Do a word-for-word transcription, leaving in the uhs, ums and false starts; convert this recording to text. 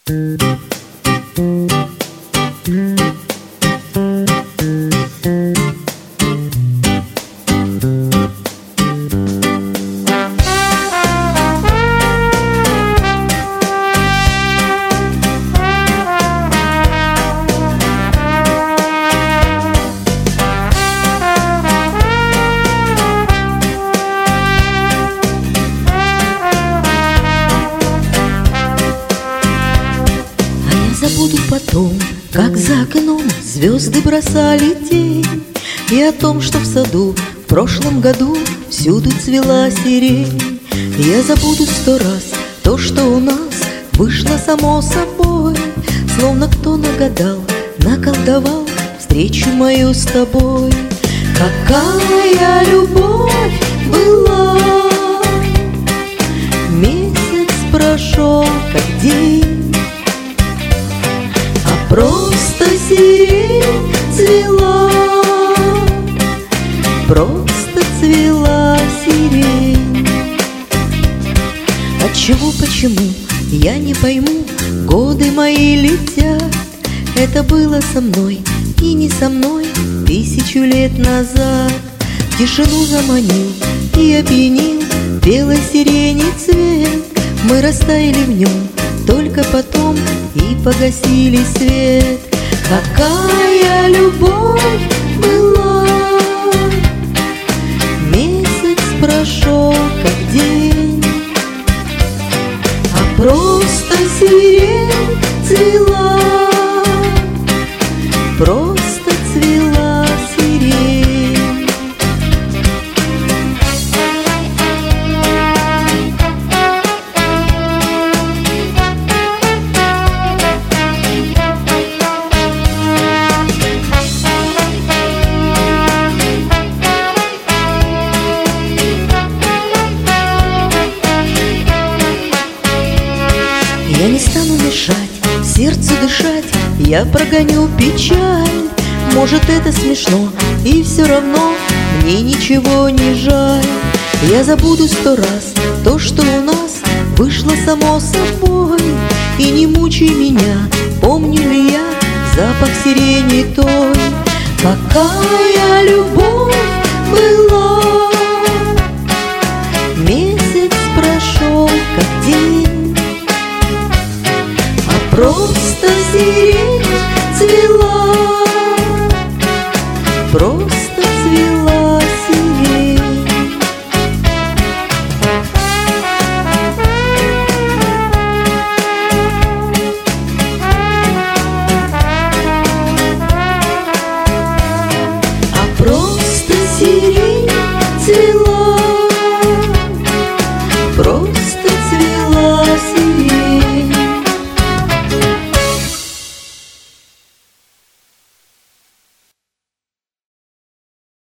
Забуду потом, как за окном звезды бросали тень, и о том, что в саду в прошлом году всюду цвела сирень. Я забуду сто раз то, что у нас вышло само собой, словно кто нагадал, наколдовал встречу мою с тобой. Какая любовь была! Месяц прошел, как день, просто сирень цвела, просто цвела сирень. Отчего, почему, я не пойму, годы мои летят. Это было со мной и не со мной тысячу лет назад. В тишину заманил и опьянил белой сирени цвет. Мы растаяли в нем, только потом и погасили свет. Какая любовь была! Месяц прошел, как день, а просто сирень цвела, просто цвела сирень. Я не стану мешать сердцу дышать, я прогоню печаль. Может, это смешно, и все равно мне ничего не жаль. Я забуду сто раз то, что у нас вышло само собой. И не мучай меня, помню ли я запах сирени той. Какая любовь была! Месяц прошел, как день, просто сирень